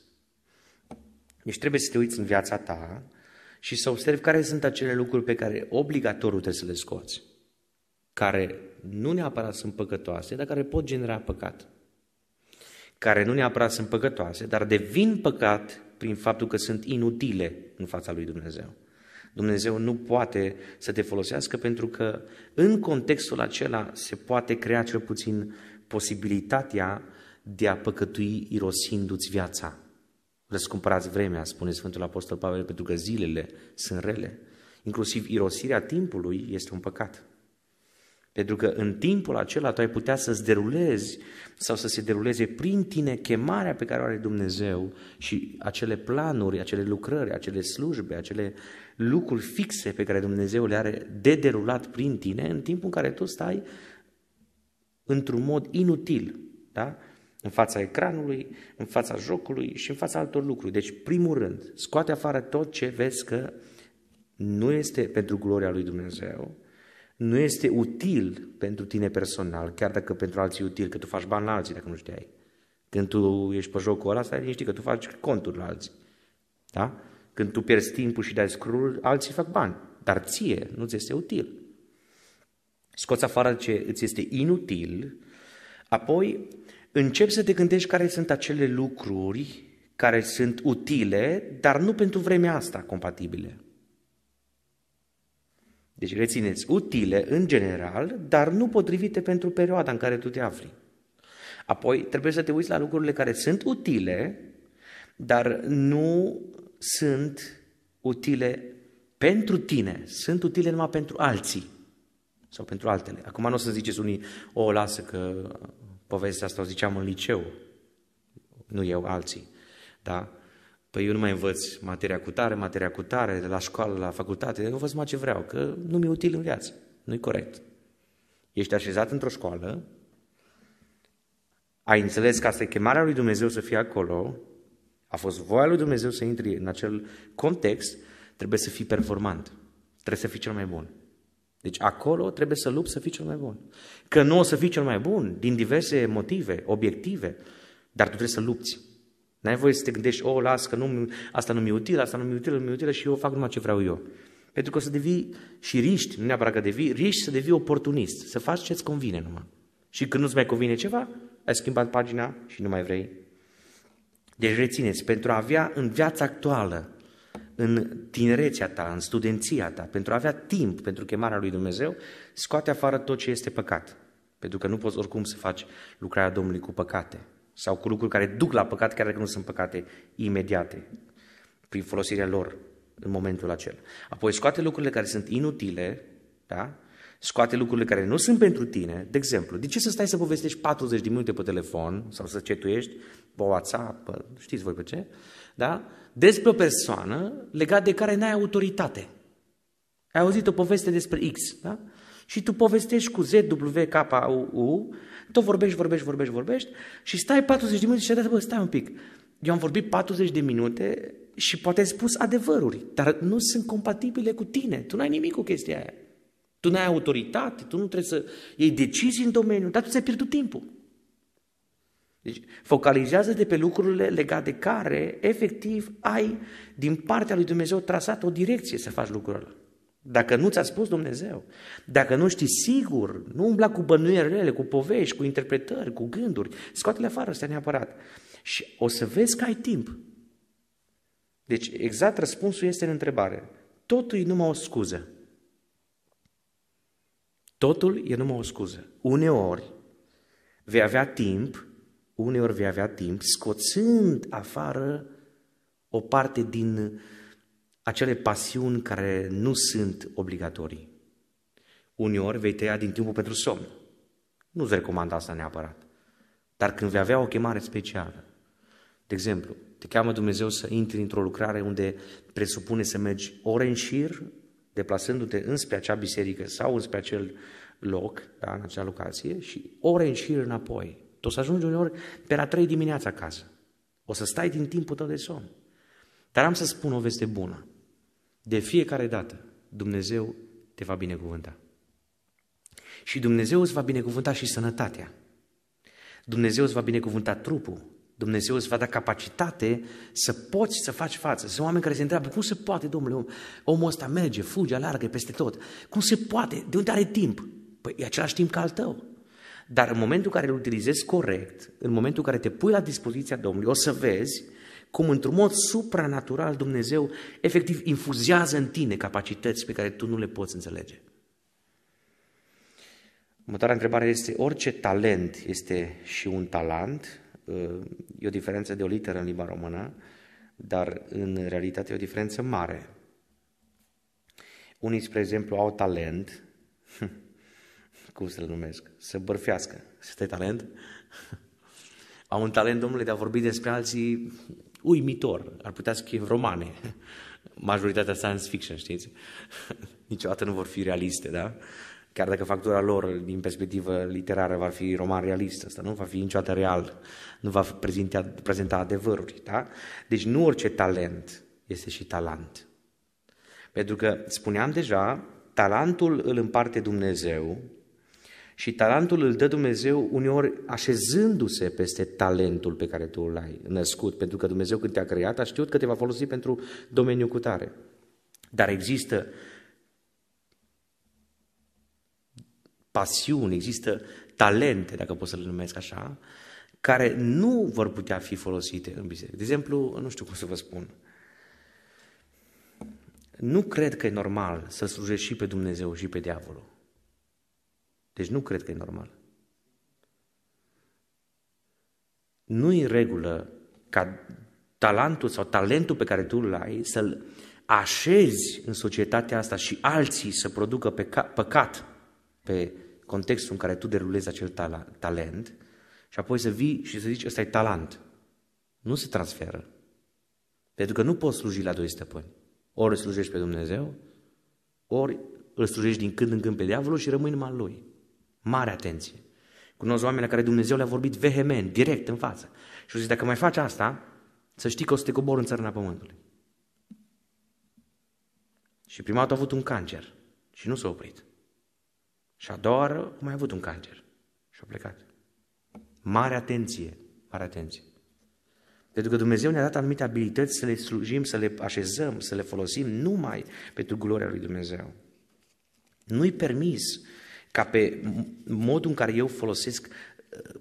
Deci trebuie să te uiți în viața ta și să observi care sunt acele lucruri pe care obligatoriu trebuie să le scoți, care nu neapărat sunt păcătoase, dar care pot genera păcat. Care nu neapărat sunt păcătoase, dar devin păcat prin faptul că sunt inutile în fața lui Dumnezeu. Dumnezeu nu poate să te folosească pentru că în contextul acela se poate crea cel puțin posibilitatea de a păcătui irosindu-ți viața. Răscumpărați vremea, spune Sfântul Apostol Pavel, pentru că zilele sunt rele. Inclusiv irosirea timpului este un păcat. Pentru că în timpul acela tu ai putea să-ți derulezi sau să se deruleze prin tine chemarea pe care o are Dumnezeu și acele planuri, acele lucrări, acele slujbe, acele lucruri fixe pe care Dumnezeu le are de derulat prin tine în timpul în care tu stai într-un mod inutil, da? În fața ecranului, în fața jocului și în fața altor lucruri. Deci, primul rând, scoate afară tot ce vezi că nu este pentru gloria lui Dumnezeu, nu este util pentru tine personal, chiar dacă pentru alții e util, că tu faci bani la alții dacă nu știai. Când tu ești pe jocul ăla, stai liniștit că tu faci conturi la alții. Da? Când tu pierzi timpul și dai scroll, alții fac bani, dar ție nu ți este util. Scoți afară ce îți este inutil, apoi începi să te gândești care sunt acele lucruri care sunt utile, dar nu pentru vremea asta compatibile. Deci rețineți, utile în general, dar nu potrivite pentru perioada în care tu te afli. Apoi trebuie să te uiți la lucrurile care sunt utile, dar nu sunt utile pentru tine, sunt utile numai pentru alții sau pentru altele. Acum nu o să ziceți unii, o, lasă că povestea asta o ziceam în liceu, nu eu, alții, da? Păi eu nu mai învăț materia cu tare, materia cu tare, de la școală, la facultate, eu învăț mai ce vreau, că nu mi-e util în viață, nu-i corect. Ești așezat într-o școală, ai înțeles că asta e chemarea lui Dumnezeu să fie acolo, a fost voia lui Dumnezeu să intri în acel context, trebuie să fii performant, trebuie să fii cel mai bun. Deci acolo trebuie să lupți să fii cel mai bun. Că nu o să fii cel mai bun, din diverse motive, obiective, dar tu trebuie să lupți. N-ai voie să te gândești, o, las că nu, asta nu mi-e util, asta nu mi-e util, nu mi-e utilă și eu fac numai ce vreau eu. Pentru că o să devii și riști, nu neapărat că devii, riști să devii oportunist, să faci ce-ți convine numai. Și când nu-ți mai convine ceva, ai schimbat pagina și nu mai vrei. Deci rețineți, pentru a avea în viața actuală în tinerețea ta, în studenția ta, pentru a avea timp pentru chemarea lui Dumnezeu, scoate afară tot ce este păcat. Pentru că nu poți oricum să faci lucrarea Domnului cu păcate sau cu lucruri care duc la păcat, chiar dacă nu sunt păcate imediate, prin folosirea lor în momentul acela. Apoi scoate lucrurile care sunt inutile, da? Scoate lucrurile care nu sunt pentru tine. De exemplu, de ce să stai să povestești patruzeci de minute pe telefon sau să cetuiești pe WhatsApp, pe, știți voi pe ce, da? Despre o persoană legat de care n-ai autoritate. Ai auzit o poveste despre X, da? Și tu povestești cu Z W K U, tot vorbești, vorbești, vorbești, vorbești și stai patruzeci de minute și te bă, stai un pic. Eu am vorbit patruzeci de minute și poate ai spus adevăruri, dar nu sunt compatibile cu tine. Tu n-ai nimic cu chestia aia. Tu n-ai autoritate, tu nu trebuie să iei decizii în domeniu, dar tu ți-ai pierdut timpul. Deci, focalizează-te pe lucrurile legate de care, efectiv, ai din partea lui Dumnezeu trasat o direcție să faci lucrurile. Dacă nu ți-a spus Dumnezeu, dacă nu știi sigur, nu umbla cu bănuierile, cu povești, cu interpretări, cu gânduri, scoate-le afară, astea neapărat. Și o să vezi că ai timp. Deci, exact răspunsul este în întrebare. Totul e numai o scuză. Totul e numai o scuză. Uneori vei avea timp, uneori vei avea timp, scoțând afară o parte din acele pasiuni care nu sunt obligatorii. Uneori vei tăia din timpul pentru somn. Nu-ți recomand asta neapărat. Dar când vei avea o chemare specială, de exemplu, te cheamă Dumnezeu să intri într-o lucrare unde presupune să mergi ore în șir, deplasându-te înspre acea biserică sau înspre acel loc, da, în acea locație, și ore în șir înapoi. Tu o să ajungi uneori pe la trei dimineața acasă. O să stai din timpul tău de somn. Dar am să spun o veste bună. De fiecare dată Dumnezeu te va binecuvânta. Și Dumnezeu îți va binecuvânta și sănătatea. Dumnezeu îți va binecuvânta trupul. Dumnezeu îți va da capacitate să poți să faci față. Sunt oameni care se întreabă, cum se poate, domnule, omul ăsta merge, fuge, alargă peste tot. Cum se poate? De unde are timp? Păi e același timp ca al tău. Dar în momentul în care îl utilizezi corect, în momentul în care te pui la dispoziția Domnului, o să vezi cum într-un mod supranatural Dumnezeu efectiv infuzează în tine capacități pe care tu nu le poți înțelege. Următoarea întrebare este, orice talent este și un talent? E o diferență de o literă în limba română, dar în realitate e o diferență mare. Unii, spre exemplu, au talent, cum să-l numesc, să bărfească. Este talent? Au un talent, domnule, de a vorbi despre alții uimitor. Ar putea scrie romane. Majoritatea science fiction, știți? Niciodată nu vor fi realiste, da? Chiar dacă factura lor, din perspectivă literară, va fi roman realist, asta nu va fi niciodată real, nu va prezenta, prezenta adevăruri, da? Deci nu orice talent este și talent. Pentru că, spuneam deja, talentul îl împarte Dumnezeu și talentul îl dă Dumnezeu uneori așezându-se peste talentul pe care tu l-ai născut, pentru că Dumnezeu când te-a creat a știut că te va folosi pentru domeniul cutare. Dar există pasiuni, există talente, dacă pot să le numesc așa, care nu vor putea fi folosite în biserică. De exemplu, nu știu cum să vă spun, nu cred că e normal să slujești și pe Dumnezeu și pe diavolul. Deci nu cred că e normal. Nu e în regulă ca talentul sau talentul pe care tu îl ai să-l așezi în societatea asta și alții să producă păcat pe contextul în care tu derulezi acel talent și apoi să vii și să zici, ăsta e talent. Nu se transferă. Pentru că nu poți sluji la doi stăpâni. Ori îl slujești pe Dumnezeu, ori îl slujești din când în când pe diavolul și rămâi numai al lui. Mare atenție. Cunosc oameni la care Dumnezeu le-a vorbit vehement, direct în față. Și au zis, dacă mai faci asta, să știi că o să te cobor în țărâna pământului. Și prima dată a avut un cancer și nu s-a oprit. Și a doua oară a mai avut un cancer și a plecat. Mare atenție, mare atenție. Pentru că Dumnezeu ne-a dat anumite abilități să le slujim, să le așezăm, să le folosim numai pentru gloria lui Dumnezeu. Nu-i permis ca pe modul în care eu folosesc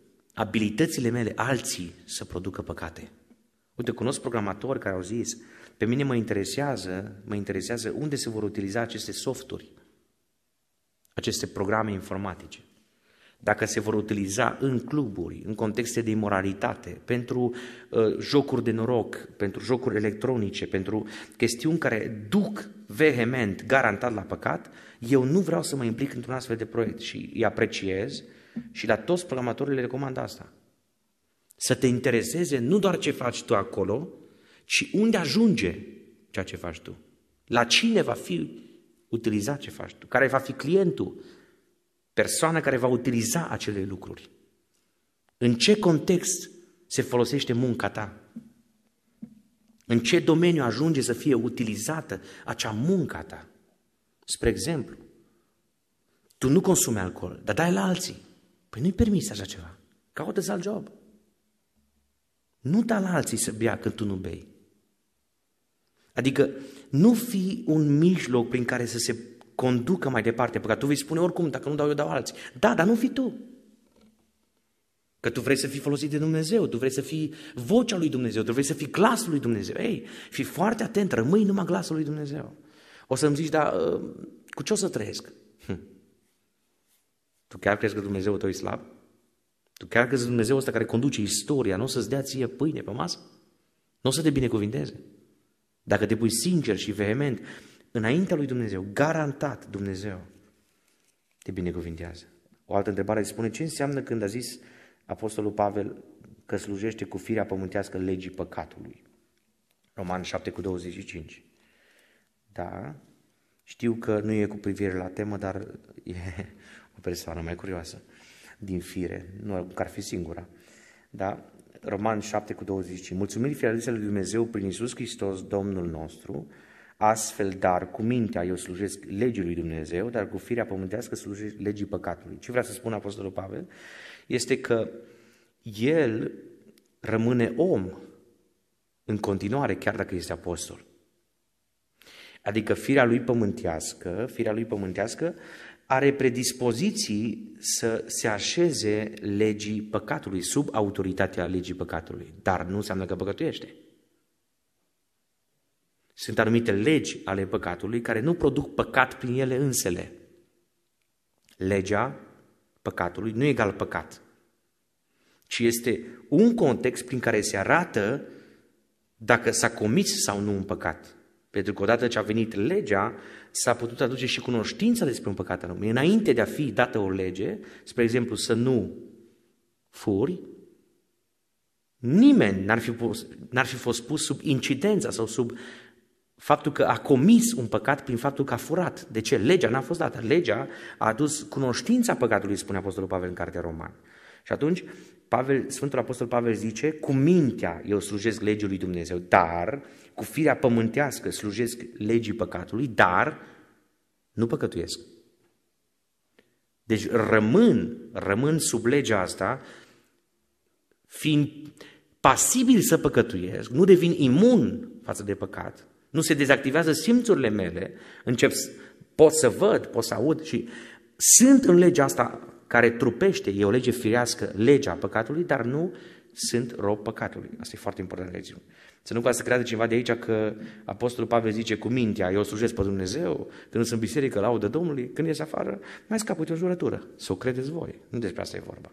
abilitățile mele alții să producă păcate. Uite, cunosc programatori care au zis, Pe mine mă interesează, mă interesează unde se vor utiliza aceste softuri, aceste programe informatice. Dacă se vor utiliza în cluburi, în contexte de imoralitate, pentru uh, jocuri de noroc, pentru jocuri electronice, pentru chestiuni care duc vehement, garantat la păcat, eu nu vreau să mă implic într-un astfel de proiect și îi apreciez și la toți programatorii le recomand asta. Să te intereseze nu doar ce faci tu acolo, ci unde ajunge ceea ce faci tu. La cine va fi utilizat ce faci tu, care va fi clientul, persoana care va utiliza acele lucruri. În ce context se folosește munca ta? În ce domeniu ajunge să fie utilizată acea munca ta? Spre exemplu, tu nu consumi alcool, dar dai la alții. Păi nu-i permis așa ceva. Caută-ți alt job. Nu da la alții să bea când tu nu bei. Adică nu fi un mijloc prin care să se conducă mai departe, pentru că tu vei spune oricum, dacă nu dau eu, dau alții. Da, dar nu fi tu. Că tu vrei să fii folosit de Dumnezeu, tu vrei să fii vocea lui Dumnezeu, tu vrei să fii glasul lui Dumnezeu. Ei, fii foarte atent, rămâi numai glasul lui Dumnezeu. O să-mi zici, dar cu ce o să trăiesc? Hm. Tu chiar crezi că Dumnezeu tău e slab? Tu chiar crezi că Dumnezeu ăsta care conduce istoria nu o să-ți dea ție pâine pe masă? Nu o să te binecuvinteze? Dacă te pui sincer și vehement înaintea lui Dumnezeu, garantat Dumnezeu te binecuvintează. O altă întrebare spune, ce înseamnă când a zis Apostolul Pavel că slujește cu firea pământească legii păcatului? Roman șapte cu douăzeci și cinci. Da, știu că nu e cu privire la temă, dar e o persoană mai curioasă din fire, nu că ar fi singura. Da? Roman șapte cu douăzeci și cinci. Mulțumiri fie aduse lui Dumnezeu prin Iisus Hristos, Domnul nostru, astfel, dar cu mintea eu slujesc legii lui Dumnezeu, dar cu firea pământească slujesc legii păcatului. Ce vrea să spună Apostolul Pavel? Este că el rămâne om în continuare, chiar dacă este apostol. Adică firea lui pământească, firea lui pământească are predispoziții să se așeze legii păcatului, sub autoritatea legii păcatului, dar nu înseamnă că păcătuiește. Sunt anumite legi ale păcatului care nu produc păcat prin ele însele. Legea păcatului nu e egal păcat, ci este un context prin care se arată dacă s-a comis sau nu un păcat. Pentru că odată ce a venit legea, s-a putut aduce și cunoștința despre un păcat anume. Înainte de a fi dată o lege, spre exemplu să nu furi, nimeni n-ar fi, pus, n-ar fi fost pus sub incidența sau sub faptul că a comis un păcat prin faptul că a furat. De ce? Legea n-a fost dată. Legea a adus cunoștința păcatului, spune Apostolul Pavel în Cartea Romani. Și atunci Pavel, Sfântul Apostol Pavel zice, cu mintea eu slujesc legii lui Dumnezeu, dar cu firea pământească slujesc legii păcatului, dar nu păcătuiesc. Deci rămân, rămân sub legea asta, fiind pasibil să păcătuiesc, nu devin imun față de păcat, nu se dezactivează simțurile mele, încep, pot să văd, pot să aud și sunt în legea asta care trupește, e o lege firească, legea păcatului, dar nu sunt rob păcatului. Asta e foarte important de reținut. Să nu poate să creadă cineva de aici că Apostolul Pavel zice cu mintea, eu slujesc pe Dumnezeu, când sunt în biserică, laudă Domnului, când ies afară, mai scapă o jurătură. Să o credeți voi. Nu despre asta e vorba.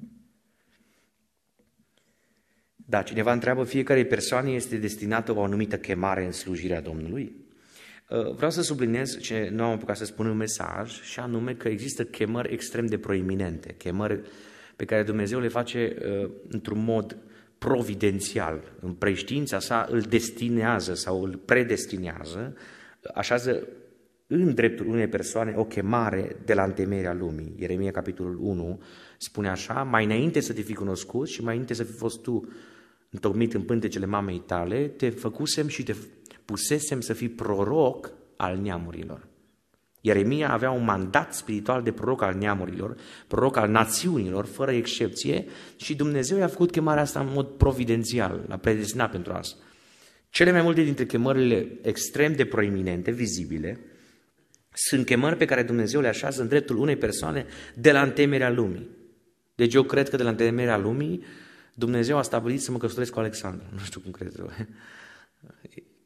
Da, cineva întreabă, fiecare persoană este destinată o anumită chemare în slujirea Domnului? Vreau să subliniez ce nu am apucat să spun în mesaj, și anume că există chemări extrem de proeminente, chemări pe care Dumnezeu le face uh, într-un mod providențial. În preștiința sa îl destinează sau îl predestinează, așează în dreptul unei persoane o chemare de la întemeierea lumii. Ieremia, capitolul unu, spune așa, mai înainte să te fi cunoscut și mai înainte să fi fost tu întocmit în pântecele mamei tale, te făcusem și te pusesem să fii proroc al neamurilor. Ieremia avea un mandat spiritual de proroc al neamurilor, proroc al națiunilor, fără excepție, și Dumnezeu i-a făcut chemarea asta în mod providențial, l-a predestinat pentru asta. Cele mai multe dintre chemările extrem de proeminente, vizibile, sunt chemări pe care Dumnezeu le așează în dreptul unei persoane de la întemeierea lumii. Deci eu cred că de la întemeierea lumii Dumnezeu a stabilit să mă căsătoresc cu Alexandra. Nu știu cum credeți voi.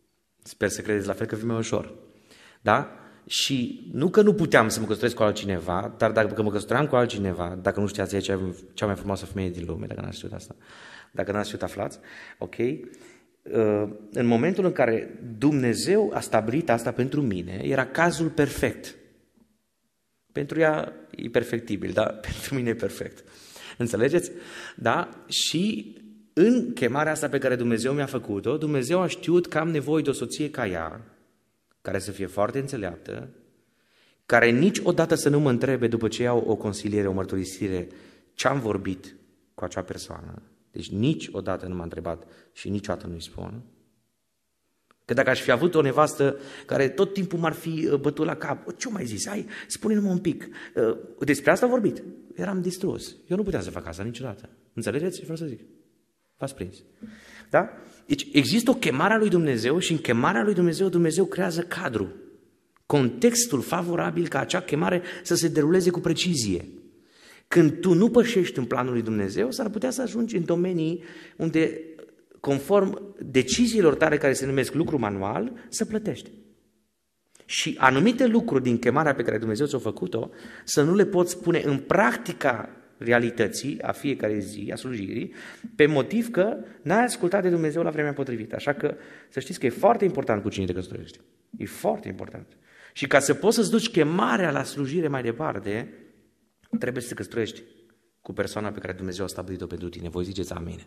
Sper să credeți la fel că fi mai ușor. Da? Și nu că nu puteam să mă căsătoresc cu altcineva, dar dacă mă căsătoream cu altcineva, dacă nu știați, e cea mai frumoasă femeie din lume, dacă n-ați știut asta. Dacă n-ați știut, aflați. Ok? În momentul în care Dumnezeu a stabilit asta pentru mine, era cazul perfect. Pentru ea e perfectibil, da? Pentru mine e perfect. Înțelegeți? Da? Și în chemarea asta pe care Dumnezeu mi-a făcut-o, Dumnezeu a știut că am nevoie de o soție ca ea, care să fie foarte înțeleaptă, care niciodată să nu mă întrebe după ce iau o consiliere, o mărturisire, ce-am vorbit cu acea persoană. Deci niciodată nu m-a întrebat și niciodată nu-i spun. Că dacă aș fi avut o nevastă care tot timpul m-ar fi bătut la cap, ce mai zis? Hai, spune-mi un pic. Despre asta am vorbit. Eram distrus. Eu nu puteam să fac asta niciodată. Înțelegeți ce vreau să zic? V-ați prins. Da? Deci există o chemare a lui Dumnezeu și în chemarea lui Dumnezeu, Dumnezeu creează cadru. Contextul favorabil ca acea chemare să se deruleze cu precizie. Când tu nu pășești în planul lui Dumnezeu, s-ar putea să ajungi în domenii unde, conform deciziilor tale care se numesc lucru manual, să plătești. Și anumite lucruri din chemarea pe care Dumnezeu ți-a făcut-o, să nu le poți pune în practica realității a fiecare zi, a slujirii, pe motiv că n-ai ascultat de Dumnezeu la vremea potrivită. Așa că să știți că e foarte important cu cine te căsătorești. E foarte important. Și ca să poți să-ți duci chemarea la slujire mai departe, trebuie să te căsătorești cu persoana pe care Dumnezeu a stabilit-o pentru tine. Voi ziceți amin.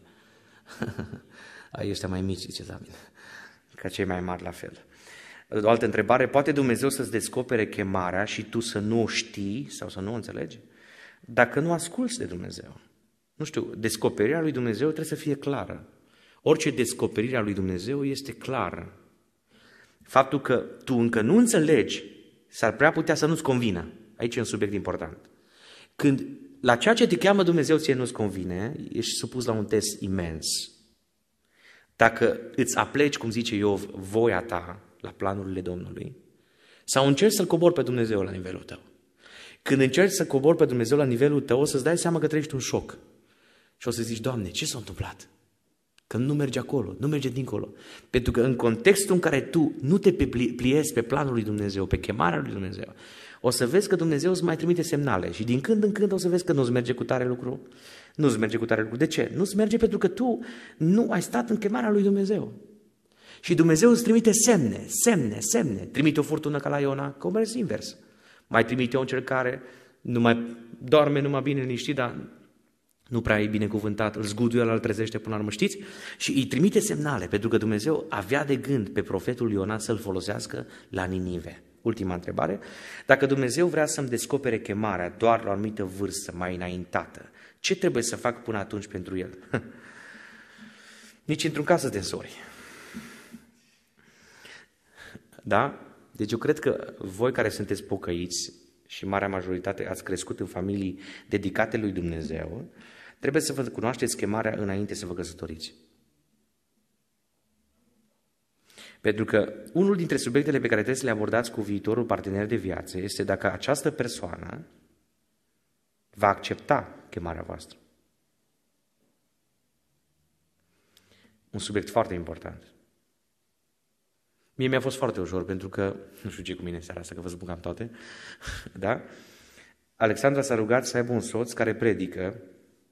Ai ăștia mai mici ziceți amin. Ca cei mai mari la fel. O altă întrebare, poate Dumnezeu să-ți descopere chemarea și tu să nu o știi sau să nu o înțelegi? Dacă nu asculți de Dumnezeu. Nu știu, descoperirea lui Dumnezeu trebuie să fie clară. Orice descoperire a lui Dumnezeu este clară. Faptul că tu încă nu înțelegi s-ar prea putea să nu-ți convină. Aici e un subiect important. Când la ceea ce te cheamă Dumnezeu ție nu-ți convine, ești supus la un test imens. Dacă îți apleci, cum zice Iov, voia ta la planurile Domnului, sau încerci să-L cobori pe Dumnezeu la nivelul tău. Când încerci să cobori pe Dumnezeu la nivelul tău, o să-ți dai seama că trăiești un șoc. Și o să zici, Doamne, ce s-a întâmplat? Că nu merge acolo, nu merge dincolo. Pentru că în contextul în care tu nu te pliezi pe planul lui Dumnezeu, pe chemarea lui Dumnezeu, o să vezi că Dumnezeu îți mai trimite semnale și din când în când o să vezi că nu-ți merge cu tare lucru. Nu-ți merge cu tare lucru. De ce? Nu-ți merge pentru că tu nu ai stat în chemarea lui Dumnezeu. Și Dumnezeu îți trimite semne, semne, semne. Trimite o furtună ca la Iona, că o mergi invers. Mai trimite o încercare, nu mai doarme numai bine liniștit, dar nu prea e binecuvântat, îl zguduie, îl trezește până la urmă, știți? Și îi trimite semnale, pentru că Dumnezeu avea de gând pe profetul Iona să-l folosească la Ninive. Ultima întrebare, dacă Dumnezeu vrea să-mi descopere chemarea doar la o anumită vârstă mai înaintată, ce trebuie să fac până atunci pentru el? Nici într-un caz să te însori. Da? Deci eu cred că voi care sunteți pocăiți și marea majoritate ați crescut în familii dedicate lui Dumnezeu, trebuie să vă cunoașteți chemarea înainte să vă căsătoriți. Pentru că unul dintre subiectele pe care trebuie să le abordați cu viitorul partener de viață este dacă această persoană va accepta chemarea voastră. Un subiect foarte important. Mie mi-a fost foarte ușor, pentru că, nu știu ce cu mine seara asta, că vă spun cam toate, da? Alexandra s-a rugat să aibă un soț care predică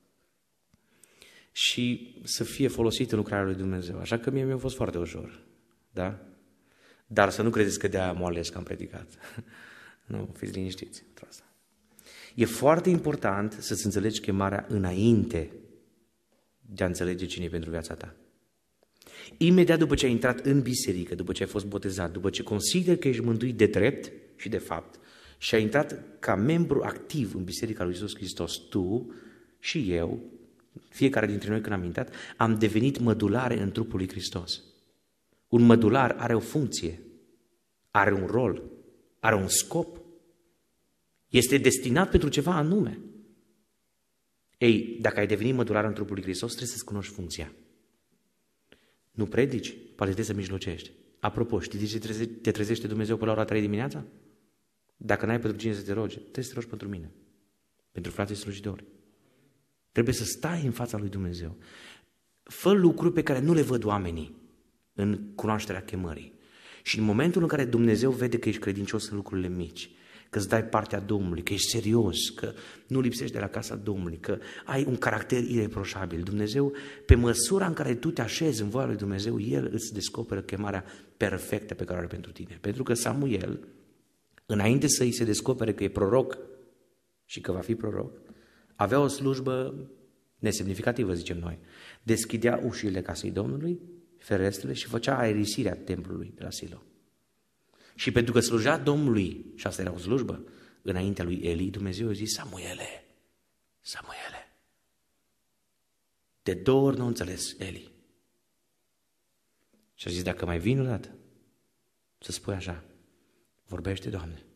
și să fie folosit în lucrarea lui Dumnezeu. Așa că mie mi-a fost foarte ușor, da? Dar să nu credeți că de-aia m-o ales că am predicat. Nu, fiți liniștiți pentru asta. E foarte important să-ți înțelegi chemarea înainte de a înțelege cine e pentru viața ta. Imediat după ce ai intrat în biserică, după ce ai fost botezat, după ce consideri că ești mântuit de drept și de fapt și ai intrat ca membru activ în Biserica lui Iisus Hristos, tu și eu, fiecare dintre noi când am intrat, am devenit mădulare în trupul lui Hristos. Un mădular are o funcție, are un rol, are un scop, este destinat pentru ceva anume. Ei, dacă ai devenit mădular în trupul lui Hristos, trebuie să-ți cunoști funcția. Nu predici, poate trebuie să mijlocești. Apropo, știi de ce te trezește Dumnezeu pe la ora trei dimineața? Dacă n-ai pentru cine să te rogi, trebuie să te rogi pentru mine, pentru frații slujitori. Trebuie să stai în fața lui Dumnezeu. Fă lucruri pe care nu le văd oamenii în cunoașterea chemării. Și în momentul în care Dumnezeu vede că ești credincios în lucrurile mici, că îți dai partea Domnului, că ești serios, că nu lipsești de la casa Domnului, că ai un caracter ireproșabil, Dumnezeu, pe măsura în care tu te așezi în voia lui Dumnezeu, El îți descoperă chemarea perfectă pe care o are pentru tine. Pentru că Samuel, înainte să îi se descopere că e proroc și că va fi proroc, avea o slujbă nesemnificativă, zicem noi. Deschidea ușile casei Domnului, ferestrele, și făcea aerisirea templului de la Silo. Și pentru că slujea Domnului, și asta era o slujbă, înaintea lui Eli, Dumnezeu a zis: Samuele, Samuele. De două ori nu a înțeles Eli. Și a zis: dacă mai vin o dată, să spui așa: vorbește, Doamne,